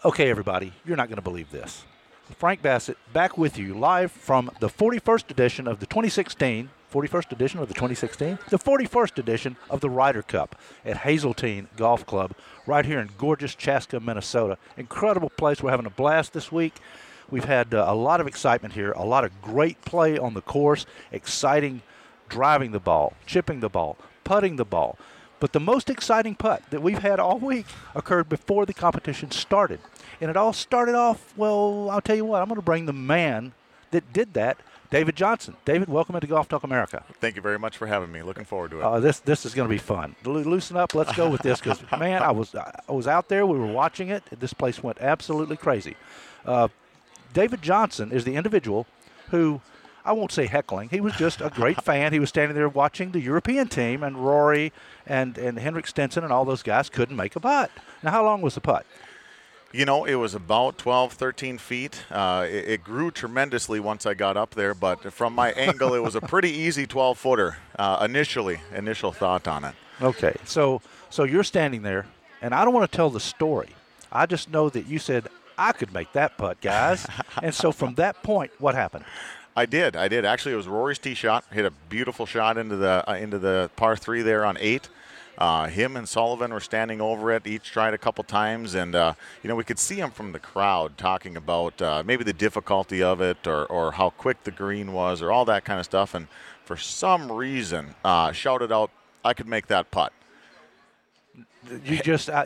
Okay, everybody, you're not going to believe this. Frank Bassett back with you live from the 41st edition of the 2016, 41st edition of the 2016, the 41st edition of the Ryder Cup at Hazeltine Golf Club right here in gorgeous Chaska, Minnesota. Incredible place. We're having a blast this week. We've had a lot of excitement here, a lot of great play on the course, exciting driving the ball, chipping the ball, putting the ball. But the most exciting putt that we've had all week occurred before the competition started. And it all started off, well, I'll tell you what, I'm going to bring the man that did that, David Johnson. David, welcome into Golf Talk America. Thank you very much for having me. Looking forward to it. This is going to be fun. Loosen up. Let's go with this because, man, I was out there. We were watching it. This place went absolutely crazy. David Johnson is the individual who, I won't say heckling. He was just a great fan. He was standing there watching the European team, and Rory and Henrik Stenson and all those guys couldn't make a putt. Now, how long was the putt? You know, it was about 12, 13 feet. It grew tremendously once I got up there, but from my angle, it was a pretty easy 12-footer initial thought on it. Okay, so you're standing there, and I don't want to tell the story. I just know that you said, I could make that putt, guys. And so from that point, what happened? I did. Actually, it was Rory's tee shot. Hit a beautiful shot into the par 3 there on 8. Him and Sullivan were standing over it. Each tried a couple times, and we could see him from the crowd talking about maybe the difficulty of it, or how quick the green was, or all that kind of stuff. And for some reason, shouted out, "I could make that putt." You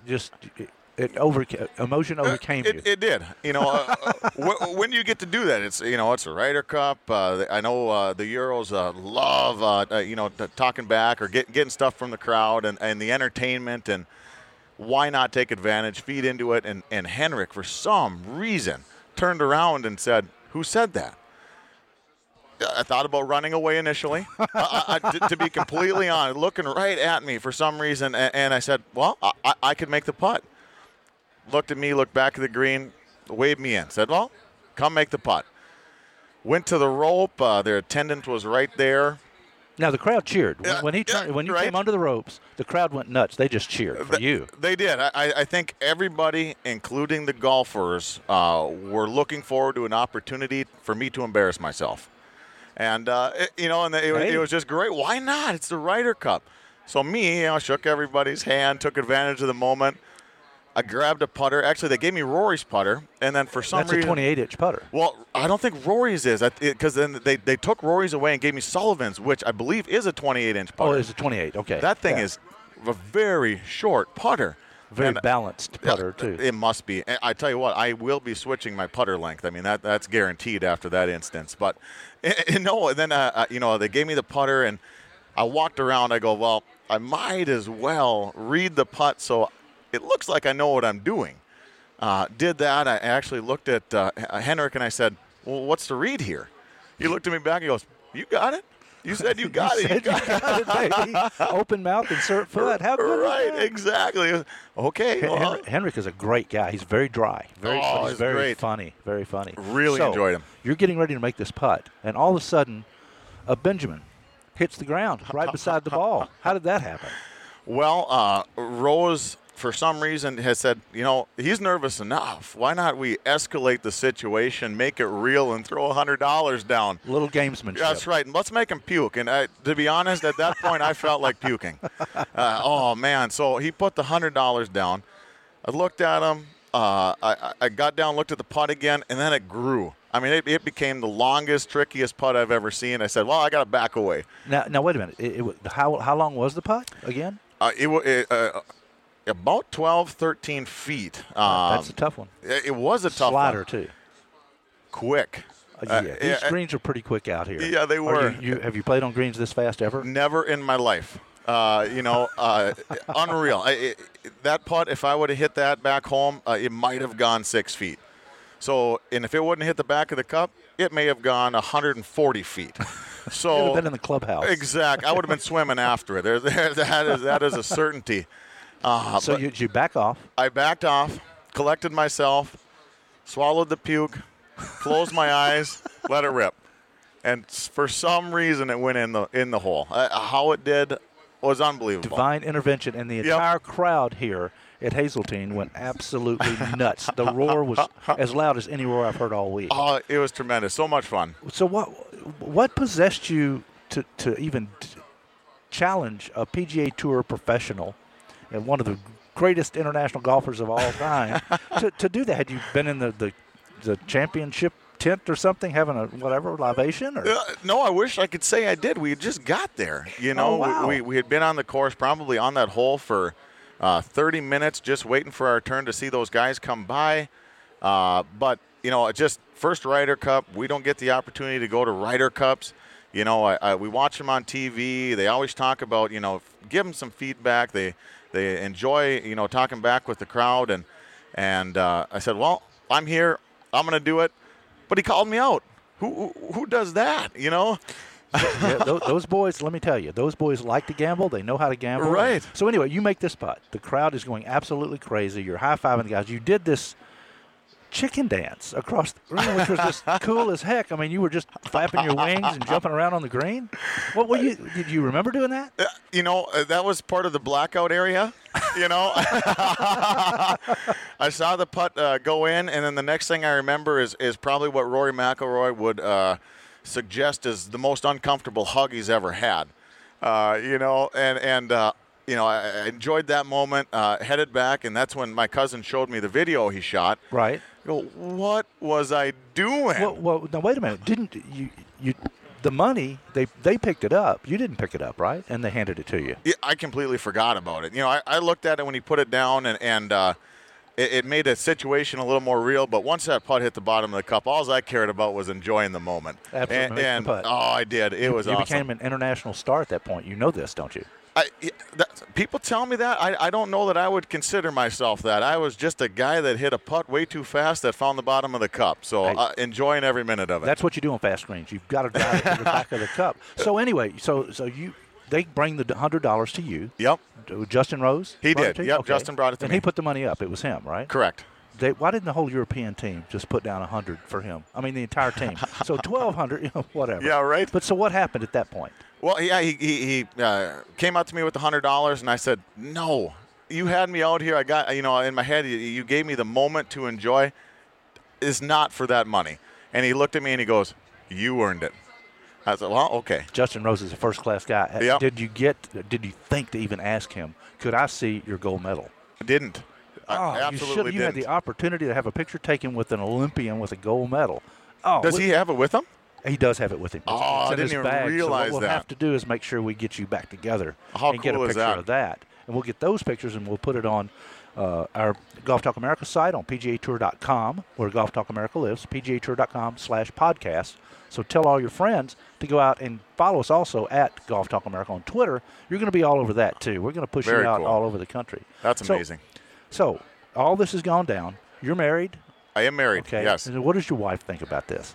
emotion overcame you. It did. When you get to do that, it's a Ryder Cup. I know the Euros love talking back or getting stuff from the crowd and the entertainment, and why not take advantage, feed into it? And Henrik, for some reason, turned around and said, "Who said that?" I thought about running away initially, to be completely honest, looking right at me for some reason, and I said, "Well, I could make the putt." Looked at me, looked back at the green, waved me in. Said, "Well, come make the putt." Went to the rope. Their attendant was right there. Now the crowd cheered when you right. came under the ropes. The crowd went nuts. They just cheered for you. They did. I think everybody, including the golfers, were looking forward to an opportunity for me to embarrass myself. And it was just great. Why not? It's the Ryder Cup. So me, shook everybody's hand, took advantage of the moment. I grabbed a putter. Actually, they gave me Rory's putter, and then for some reason... That's a 28-inch putter. Well, I don't think Rory's is, because then they took Rory's away and gave me Sullivan's, which I believe is a 28-inch putter. Oh, it's a 28, okay. That thing is a very short putter. Very balanced putter, too. It must be. I tell you what, I will be switching my putter length. I mean, that's guaranteed after that instance. But, then they gave me the putter, and I walked around. I go, well, I might as well read the putt so it looks like I know what I'm doing. Did that. I actually looked at Henrik and I said, "Well, what's the read here?" He looked at me back and he goes, "You got it. You said you got it. You got it, baby." Open mouth, insert foot. How good right, is that? Exactly. Okay. Well, Henrik is a great guy. He's very dry. He's very great. funny. Very funny. Really enjoyed him. You're getting ready to make this putt, and all of a sudden, a Benjamin hits the ground right beside the ball. How did that happen? Well, Rose, for some reason, has said, he's nervous enough. Why not we escalate the situation, make it real, and throw $100 down? A little gamesmanship. That's right. And let's make him puke. And to be honest, at that point, I felt like puking. Oh, man. So he put the $100 down. I looked at him. I got down, looked at the putt again, and then it grew. I mean, it became the longest, trickiest putt I've ever seen. I said, well, I got to back away. Now wait a minute. How long was the putt again? About 12, 13 feet. That's a tough one. It was a tough Slider, one. too. Quick. These greens are pretty quick out here. Yeah, they were. Have you played on greens this fast ever? Never in my life. Unreal. That putt, if I would have hit that back home, it might have gone 6 feet. So, and if it wouldn't hit the back of the cup, it may have gone 140 feet. So it would have been in the clubhouse. Exactly. I would have been swimming after it. That is a certainty. So you back off. I backed off, collected myself, swallowed the puke, closed my eyes, let it rip. And for some reason, it went in the hole. How it did was unbelievable. Divine intervention, and the entire crowd here at Hazeltine went absolutely nuts. The roar was as loud as any roar I've heard all week. Oh, it was tremendous. So much fun. So what possessed you to even challenge a PGA Tour professional and one of the greatest international golfers of all time to do that? Had you been in the championship tent or something, having a libation? Or? No, I wish I could say I did. We had just got there. You know, wow. we had been on the course, probably on that hole for 30 minutes, just waiting for our turn to see those guys come by. But you know, just first Ryder Cup. We don't get the opportunity to go to Ryder Cups. You know, we watch them on TV. They always talk about, you know, give them some feedback. They enjoy, you know, talking back with the crowd. And I said, well, I'm here. I'm going to do it. But he called me out. Who does that, you know? Yeah, those boys, let me tell you, those boys like to gamble. They know how to gamble. Right. So anyway, you make this putt. The crowd is going absolutely crazy. You're high-fiving the guys. You did this chicken dance across the green, which was just cool as heck. I mean, you were just flapping your wings and jumping around on the green. What were you? Did you remember doing that? You know, that was part of the blackout area. You know, I saw the putt go in, and then the next thing I remember is probably what Rory McIlroy would suggest is the most uncomfortable hug he's ever had. You know, and you know, I enjoyed that moment. Headed back, and that's when my cousin showed me the video he shot. Right. I go, what was I doing? Well, now wait a minute. Didn't you? The money they picked it up. You didn't pick it up, right? And they handed it to you. Yeah, I completely forgot about it. You know, I looked at it when he put it down, and it made a situation a little more real. But once that putt hit the bottom of the cup, all I cared about was enjoying the moment. Absolutely. And the putt. Oh, I did. It was awesome. You became an international star at that point. You know this, don't you? People tell me that. I don't know that I would consider myself that. I was just a guy that hit a putt way too fast that found the bottom of the cup. So enjoying every minute of it. That's what you do on fast greens. You've got to drive it to the back of the cup. So anyway, they bring the $100 to you. Yep. Justin Rose? He did. Yep. Okay. Justin brought it to me. And he put the money up. It was him, right? Correct. Why didn't the whole European team just put down $100 for him? I mean, the entire team. So $1,200, whatever. Yeah, right. But so what happened at that point? Well, yeah, he came out to me with the $100, and I said, no, you had me out here. I got, you know, in my head, you gave me the moment to enjoy. It's not for that money. And he looked at me and he goes, you earned it. I said, well, okay. Justin Rose is a first-class guy. Yep. Did you think to even ask him, could I see your gold medal? I didn't. I absolutely you had the opportunity to have a picture taken with an Olympian with a gold medal. Oh, does he have it with him? He does have it with him. Oh, it's I in didn't his even bag. realize so what we'll have to do is make sure we get you back together and get a picture of that. And we'll get those pictures and we'll put it on our Golf Talk America site on PGAtour.com, where Golf Talk America lives, PGAtour.com/podcast. So tell all your friends to go out and follow us also at Golf Talk America on Twitter. You're going to be all over that, too. We're going to push you out all over the country. That's amazing. So all this has gone down. You're married? I am married, okay. Yes. And what does your wife think about this?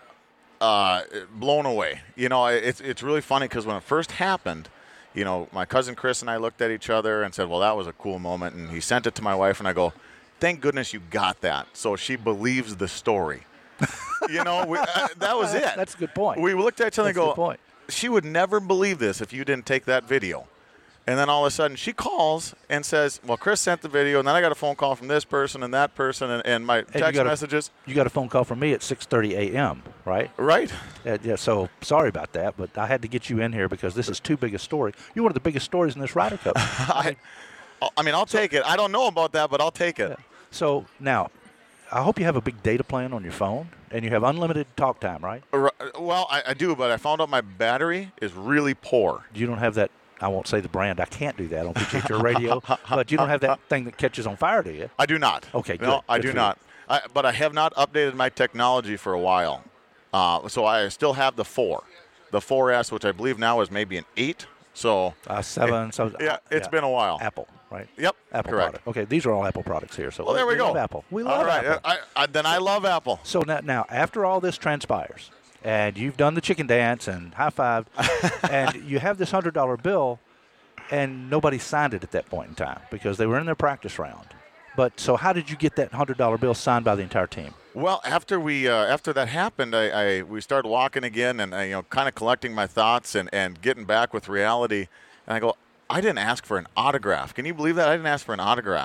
Blown away. You know, it's really funny because when it first happened, you know, my cousin Chris and I looked at each other and said, well, that was a cool moment. And he sent it to my wife, and I go, thank goodness you got that. So she believes the story. You know, that was it. That's a good point. We looked at each other and go, good point. She would never believe this if you didn't take that video. And then all of a sudden she calls and says, well, Chris sent the video, and then I got a phone call from this person and that person and my text messages. You got a phone call from me at 6:30 a.m., right? Right. Yeah, so sorry about that, but I had to get you in here because this is too big a story. You're one of the biggest stories in this Ryder Cup. I mean, I'll take it. I don't know about that, but I'll take it. Yeah. So now, I hope you have a big data plan on your phone, and you have unlimited talk time, right? Well, I do, but I found out my battery is really poor. You don't have that. I won't say the brand. I can't do that on PGA Radio. But you don't have that thing that catches on fire, do you? I do not. Okay, good. No, I do not. But I have not updated my technology for a while. So I still have the 4. The 4S, which I believe now is maybe an 8. So 7. It's been a while. Apple, right? Yep. Apple correct. product. Okay, these are all Apple products here. So well, there we go. Love Apple. We love Apple. Then I love Apple. So now, after all this transpires, and you've done the chicken dance and high-fived, and you have this $100 bill, and nobody signed it at that point in time because they were in their practice round. But so how did you get that $100 bill signed by the entire team? Well, after that happened, we started walking again and kind of collecting my thoughts and getting back with reality. And I go, I didn't ask for an autograph. Can you believe that? I didn't ask for an autograph.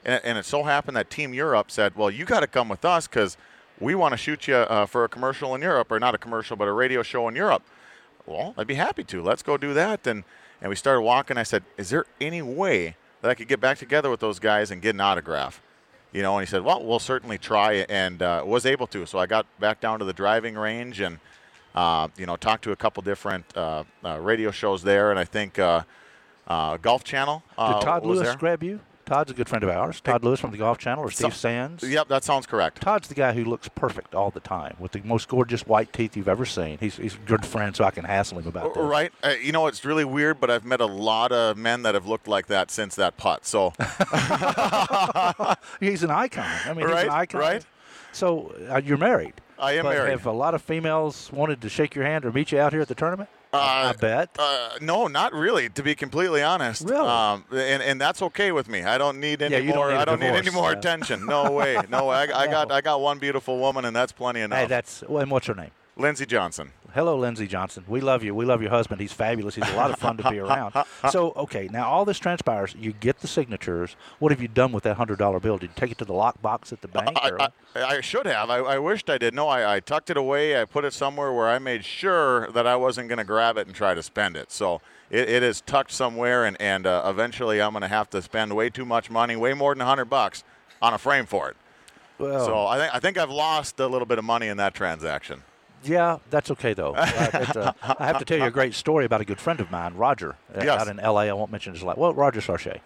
and it so happened that Team Europe said, well, you got to come with us because we want to shoot you for a commercial in Europe, or not a commercial, but a radio show in Europe. Well, I'd be happy to. Let's go do that. And we started walking. I said, is there any way that I could get back together with those guys and get an autograph? And he said, well, we'll certainly try, and was able to. So I got back down to the driving range and, talked to a couple different radio shows there, and I think Golf Channel Did Todd was Lewis there. grab you? Todd's a good friend of ours. Todd Lewis from the Golf Channel, or Steve Sands. Yep, that sounds correct. Todd's the guy who looks perfect all the time with the most gorgeous white teeth you've ever seen. He's a good friend, so I can hassle him about this. Right. It's really weird, but I've met a lot of men that have looked like that since that putt. So he's an icon. I mean, he's Right, an icon. right. So you're married. I am but married. Have a lot of females wanted to shake your hand or meet you out here at the tournament? I bet. No, not really. To be completely honest, Really? And that's okay with me. I don't need any you don't more. need a I don't need any divorce. more Yeah. attention. No way. No way. I got one beautiful woman, and that's plenty enough. Hey, and what's her name? Lindsey Johnson. Hello, Lindsey Johnson. We love you. We love your husband. He's fabulous. He's a lot of fun to be around. So, okay, now all this transpires. You get the signatures. What have you done with that $100 bill? Did you take it to the lockbox at the bank? I should have. I wished I did. No, I tucked it away. I put it somewhere where I made sure that I wasn't going to grab it and try to spend it. So it is tucked somewhere, and eventually I'm going to have to spend way too much money, way more than $100 on a frame for it. Well, So I think I've lost a little bit of money in that transaction. yeah, that's okay, though. I have to tell you a great story about a good friend of mine, Roger, Yes. out in L.A. I won't mention his last. Well, Roger Sarche.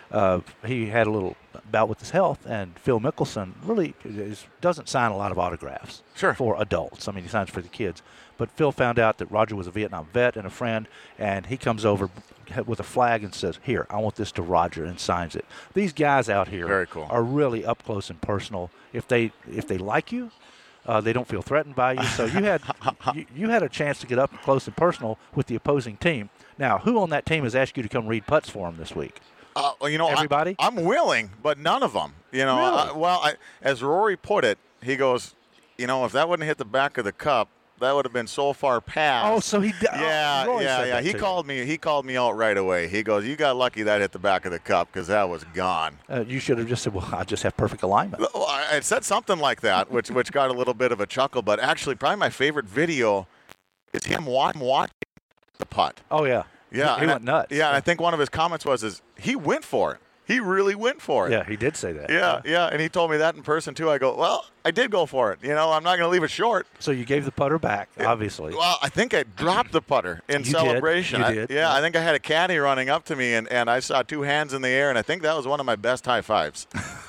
He had a little bout with his health, and Phil Mickelson really doesn't sign a lot of autographs Sure. for adults. I mean, he signs for the kids. But Phil found out that Roger was a Vietnam vet and a friend, and he comes over with a flag and says, "Here, I want this to Roger," and signs it. These guys out here Very cool. are really up close and personal. If they like you, they don't feel threatened by you. So you had a chance to get up close and personal with the opposing team. Now, who on that team has asked you to come read putts for them this week? Everybody? I'm willing, but none of them. Really? As Rory put it, he goes, if that wouldn't hit the back of the cup, that would have been so far past. Oh, so he did. Yeah. He called me out right away. He goes, "You got lucky that hit the back of the cup because that was gone." You should have just said, "Well, I just have perfect alignment." Well, I said something like that, which got a little bit of a chuckle. But actually, probably my favorite video is him watching the putt. Oh yeah. Yeah, He went nuts. Yeah, and I think one of his comments was, he went for it. He really went for it. Yeah, he did say that. Yeah, and he told me that in person too. I go, well, I did go for it. I'm not going to leave it short. So you gave the putter back, obviously. Well, I think I dropped the putter in You celebration. did. You did. I think I had a caddy running up to me, and I saw two hands in the air, and I think that was one of my best high fives.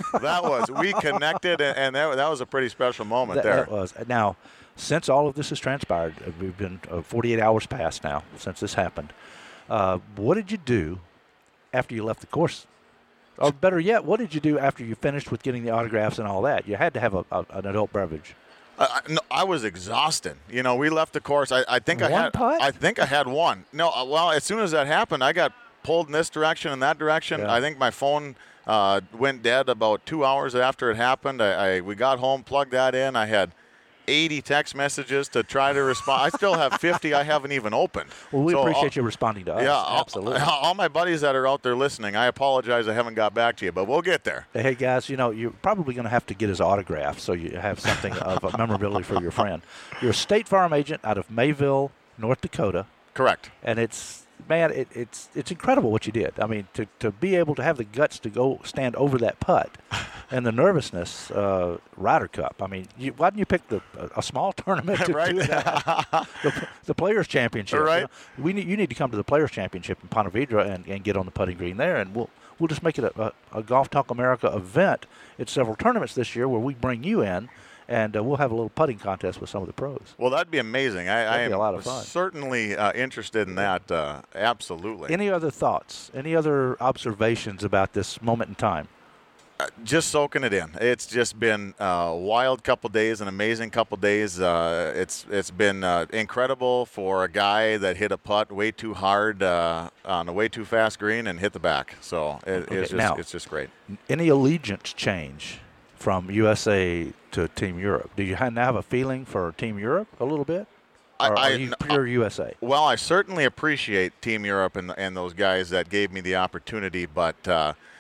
We connected, and that was a pretty special moment there. That was. Now, since all of this has transpired, we've been 48 hours past now since this happened. What did you do after you left the course? Or better yet, what did you do after you finished with getting the autographs and all that? You had to have an adult beverage. No, I was exhausted. We left the course. I think One putt? I think I had one. No, well, as soon as that happened, I got pulled in this direction and that direction. Yeah. I think my phone went dead about 2 hours after it happened. We got home, plugged that in. I had 80 text messages to try to respond. I still have 50 I haven't even opened. Well, we appreciate you responding to us. Yeah, Absolutely. All my buddies that are out there listening, I apologize I haven't got back to you, but we'll get there. Hey, guys, you're probably going to have to get his autograph so you have something of a memorability for your friend. You're a State Farm agent out of Mayville, North Dakota. Correct. And it's incredible what you did. I mean, to be able to have the guts to go stand over that putt and the nervousness, Ryder Cup. I mean, why didn't you pick a small tournament to Right. do that? the Players Championship. Right. You need to come to the Players Championship in Ponte Vedra and get on the putting green there, and we'll just make it a Golf Talk America event. It's several tournaments this year where we bring you in. And we'll have a little putting contest with some of the pros. Well, that'd be amazing. I That'd am be a lot of fun. certainly interested in that. Absolutely. Any other thoughts? Any other observations about this moment in time? Just soaking it in. It's just been a wild couple days, an amazing couple days. It's been incredible for a guy that hit a putt way too hard on a way too fast green and hit the back. So it's just great. Any allegiance change from USA to Team Europe? Do you now have a feeling for Team Europe a little bit? Or are you pure USA? Well, I certainly appreciate Team Europe and those guys that gave me the opportunity, but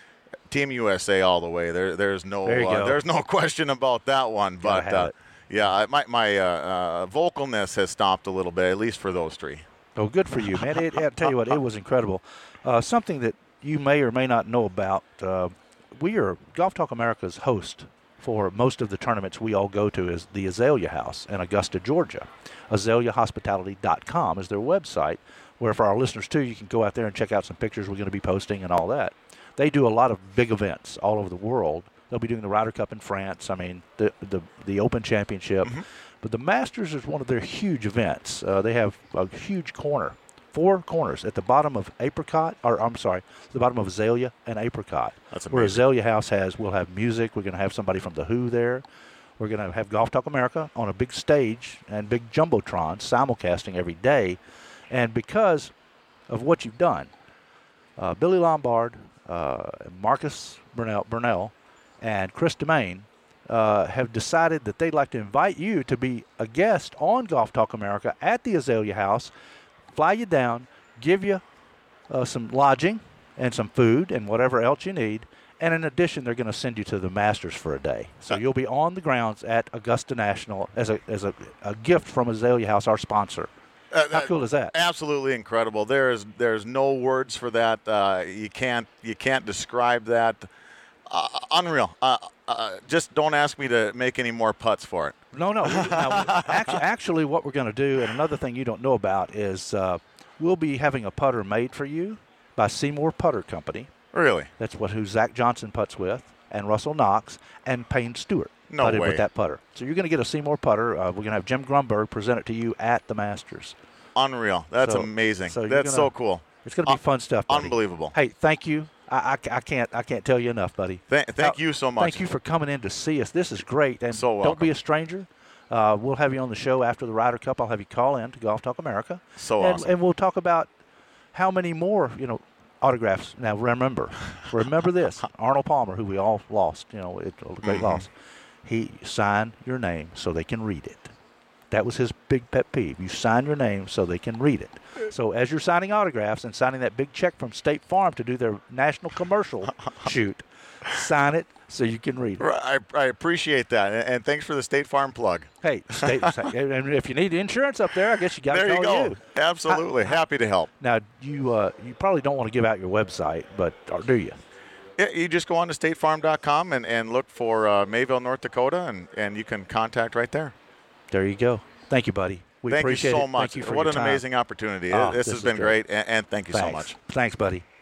Team USA all the way. There's no There you go. there's no question about that one. Gotta have But it. yeah, my vocalness has stopped a little bit, at least for those three. Oh, good for you, man. I'll tell you what, it was incredible. Something that you may or may not know about, we are Golf Talk America's host for most of the tournaments we all go to is the Azalea House in Augusta, Georgia. AzaleaHospitality.com is their website, where for our listeners, too, you can go out there and check out some pictures we're going to be posting and all that. They do a lot of big events all over the world. They'll be doing the Ryder Cup in France, the Open Championship. Mm-hmm. But the Masters is one of their huge events. They have a huge corner, 4 corners at the bottom of the bottom of Azalea and Apricot. That's Where amazing. Azalea House we'll have music. We're going to have somebody from The Who there. We're going to have Golf Talk America on a big stage and big jumbotron simulcasting every day. And because of what you've done, Billy Lombard, Marcus Burnell, and Chris DeMaine have decided that they'd like to invite you to be a guest on Golf Talk America at the Azalea House, fly you down, give you some lodging and some food and whatever else you need. And in addition, they're going to send you to the Masters for a day. So you'll be on the grounds at Augusta National as a gift from Azalea House, our sponsor. How cool is that? Absolutely incredible. There's no words for that. You can't describe that. Unreal. Just don't ask me to make any more putts for it. No. Now, actually, what we're going to do, and another thing you don't know about, is we'll be having a putter made for you by Seymour Putter Company. Really? That's who Zach Johnson putts with, and Russell Knox, and Payne Stewart No putted way. with that putter. So you're going to get a Seymour putter. We're going to have Jim Grunberg present it to you at the Masters. Unreal. That's So- amazing. so you're That's so gonna- cool. It's going to be fun stuff, buddy. Unbelievable. Hey, thank you. I can't tell you enough, buddy. Thank you so much. Thank you for coming in to see us. This is great. And So don't welcome. be a stranger. We'll have you on the show after the Ryder Cup. I'll have you call in to Golf Talk America. So and, awesome. And we'll talk about how many more, autographs. Now, remember this. Arnold Palmer, who we all lost, it's a great loss. He signed your name so they can read it. That was his big pet peeve. You sign your name so they can read it. So as you're signing autographs and signing that big check from State Farm to do their national commercial shoot, sign it so you can read it. I appreciate that, and thanks for the State Farm plug. Hey, and if you need insurance up there, I guess you got to There call you go. Absolutely. Happy to help. Now, you probably don't want to give out your website, or do you? Yeah, you just go on to statefarm.com and look for Mayville, North Dakota, and you can contact right there. There you go. Thank you, buddy. We Thank you appreciate so it. much. Thank you for what your an time. amazing opportunity. Oh, This this has is been great. great, and thank you so Thanks. much. Thanks, buddy.